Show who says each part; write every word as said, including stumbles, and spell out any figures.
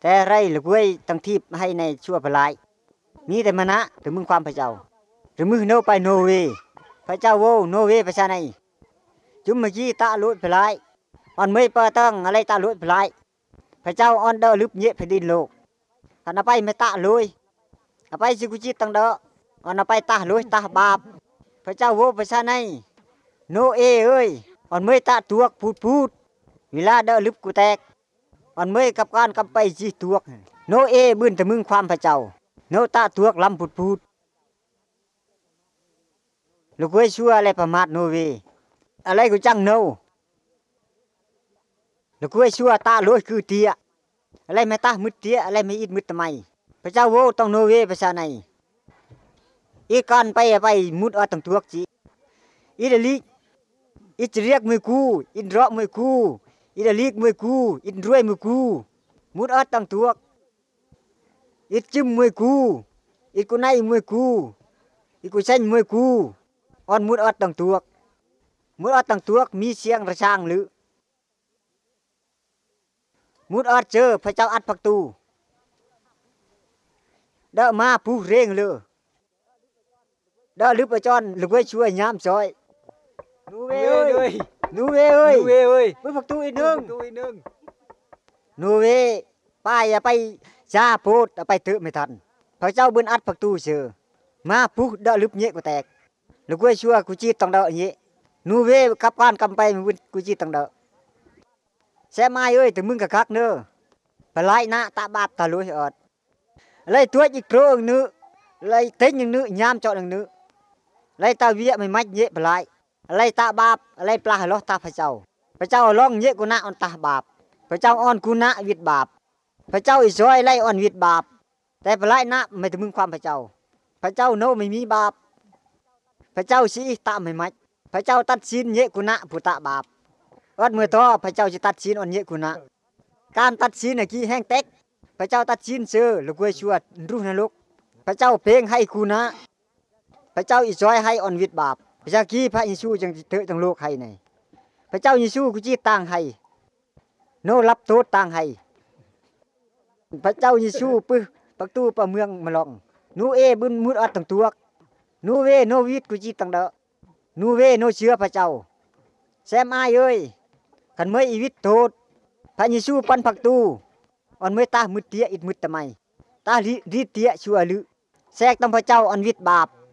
Speaker 1: แต่ไรหรือเว้ยตั้งทีให้ในชั่วพลายมีแต่มณะถึงมึงความพระเจ้าหรือมึงโนไปโนเวพระเจ้าโวโนเวภาษาในจุมเมื่อกี้ตาลุดพลายอ่อนไม่เปิดตั้งอะไรตาลุดพลายพระเจ้าอ่อนเดอลึบเยะแผ่นดินโลกท่านไปไม่ตาลุยเอาไปสิกุจิตตั้งเดออ่อนเอาไปตาลุยตาบาปพระเจ้าโวภาษาในโนเอเอ้ยอ่อนไม่ตาตัวพูดพูดเวลาเดอลึบกูแตกอ่อนไม่กับการกับไปจีตัวโนเอบืนแต่มึงความพระเจ้าโนตาตัวลำพูดพูดลูกเว้ยชัวอะไรประมาทโนเวอะไรกูจังโนลูกเว้ยชัวตาลอยคือเตี้ยอะไรไม่ตามืดเตี้ยอะไรไม่อิดมืดทำไมพระเจ้าโวต้องโนเวภาษาในอีการไปไปมุดเอาตั้งตัวจีอีเดลิอีจะเรียกมือกูอินรอมือกูอีเดลิกมือกูอินรวยมือกูมุดเอาตั้งตัวอีจิ้มมือกูอีกูในมือกูอีกูเส้นมือกูอ่อนมุดเอาตั้งตัวมุดเอาตั้งตัวมีเสียงระช่างหรือมุดเอาเจอพระเจ้าอัดประตูเดามาผู้เร่งเลยเดาลึกไปจอนลึกไว้ช่วยย้ำซอยนูเว้ยนูเว้ยเอ้ยนูเว้ยเอ้ยมือประตูอีกหนึ่งนูเว้ยป้าอย่าไปซาโพดไปเถอะไม่ทันพระเจ้าบืนอัดประตูเชื่อมาผู้เดาลึกเยอะกูแตกลึกไว้ช่วยกูจีต้องเดาเยอะนูเว้ยกับการกำไปมือกูจีต้องเดาแซ่ไม้เอ้ยแต่มึงกับคักเนอไปไล่หน้าตาบาปตาลุยอดไล่ตัวอีกโครงนึไล่เต็งอย่างนึยามเจาะอย่างนึไล่ตาเวียไม่มัดเยอะไปไล่ไล่ตาบาปไล่ปลาล้อตาพระเจ้าพระเจ้าร้องเยอะกูนะอ่อนตาบาปพระเจ้าอ่อนกูนะวิดบาปพระเจ้าอิสราเอลไล่อ่อนวิดบาปแต่ไปไล่นะไม่ถึงมึงความพระเจ้าพระเจ้าโนไม่มีบาปพระเจ้าสีตาไม่มัดพระเจ้าตัดสินเยอะกูนะผู้ตาบาปวัดเมื่อท้อพระเจ้าจะตัดสินอ่อนเยอะกูนะการตัดสินในกี้แห้งเต็กพระเจ้าตัดสินเสือลูกเวชวดรู้นรกพระเจ้าเพลงให้กูนะพระเจ้าอิสราเอลให้อ่อนวิดบาปพระเจ้ากี้พระเยซูจังเถอะจังโลกให้ในพระเจ้าเยซูกูจีต่างให้โนรับโทษต่างให้พระเจ้าเยซูปื้อประตูประเมืองมาลองนูเอบุญมุดอัดตั้งตัวนูเวโนวิดกูจีต่างเดอนูเวโนเชื่อพระเจ้าแซมอายเอ้ยขันเมื่ออีวิตโทษพระเยซูปันผักตูอ่อนเมื่อตามืดเตี้ยอิดมืดทำไมตาลีเตี้ยชัวลือแทรกต้องพระเจ้าอันวิดบาป